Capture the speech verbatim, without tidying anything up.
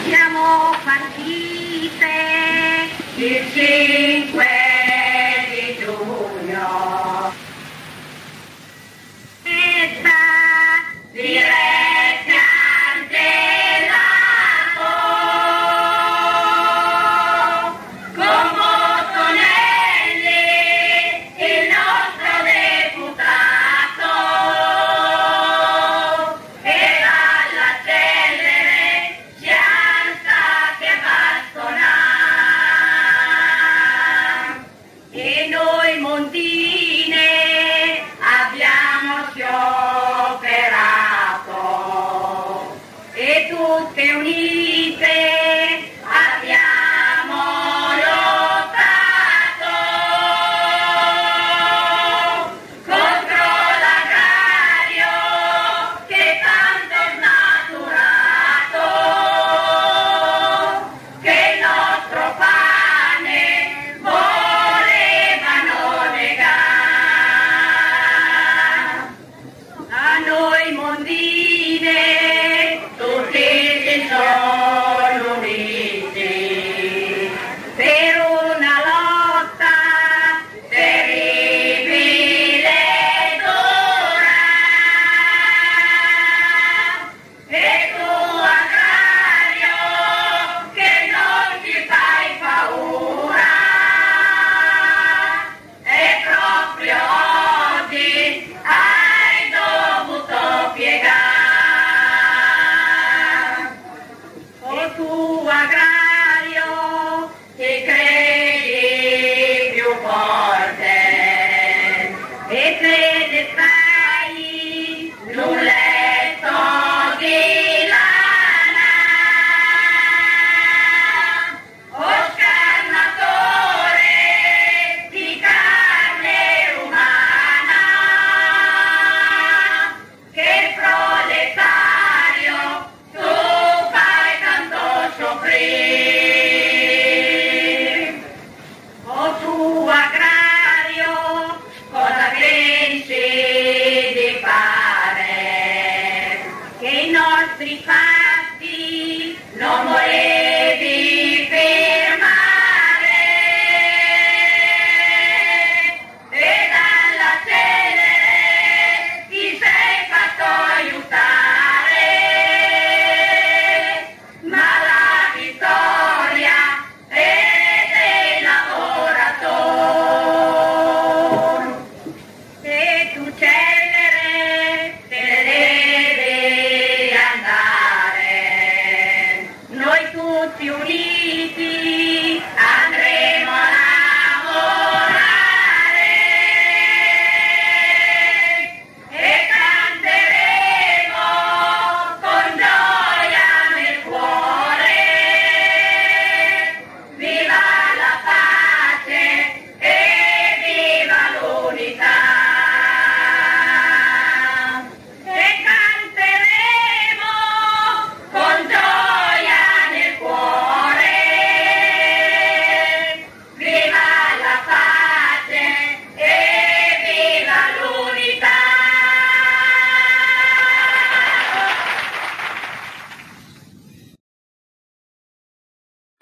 siamo partite il cinque di giugno. Questa diretta dell'Apo con Bottonelli, il nostro deputato, e alla Tellere siamo stati a bastonare, e noi mondine abbiamo scioperato e tutte unite abbiamo lottato contro l'agrario che tanto snaturato, che il nostro pane volevano negare. A noi mondine tutti si sono uniti per una lotta terribile e dura, e tu agrario che non ti fai paura, e proprio oggi hai dovuto piegare. O tu agrario ti credi più forte e te ne fai un letto di lana, o scannatore di carne umana, che proletario tu fai tanto soffrire. O tu agrario, cosa pensi di fare? Che i nostri fatti non volevano